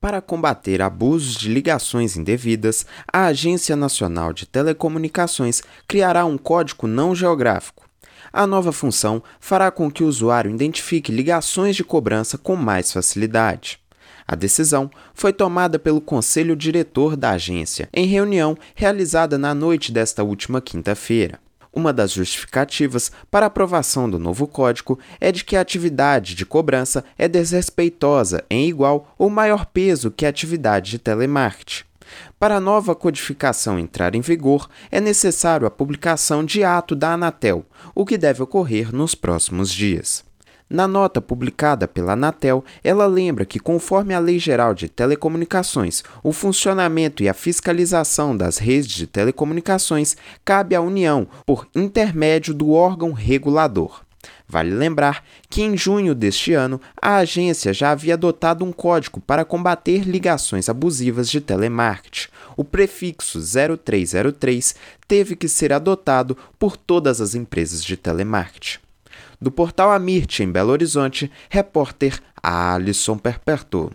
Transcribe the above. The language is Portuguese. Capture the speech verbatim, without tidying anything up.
Para combater abusos de ligações indevidas, a Agência Nacional de Telecomunicações criará um código não geográfico. A nova função fará com que o usuário identifique ligações de cobrança com mais facilidade. A decisão foi tomada pelo Conselho Diretor da agência, em reunião realizada na noite desta última quinta-feira. Uma das justificativas para a aprovação do novo código é de que a atividade de cobrança é desrespeitosa em igual ou maior peso que a atividade de telemarketing. Para a nova codificação entrar em vigor, é necessário a publicação de ato da Anatel, o que deve ocorrer nos próximos dias. Na nota publicada pela Anatel, ela lembra que, conforme a Lei Geral de Telecomunicações, o funcionamento e a fiscalização das redes de telecomunicações cabe à União por intermédio do órgão regulador. Vale lembrar que, em junho deste ano, a agência já havia adotado um código para combater ligações abusivas de telemarketing. O prefixo zero três zero três teve que ser adotado por todas as empresas de telemarketing. Do portal Amirte, em Belo Horizonte, repórter Alisson Perperto.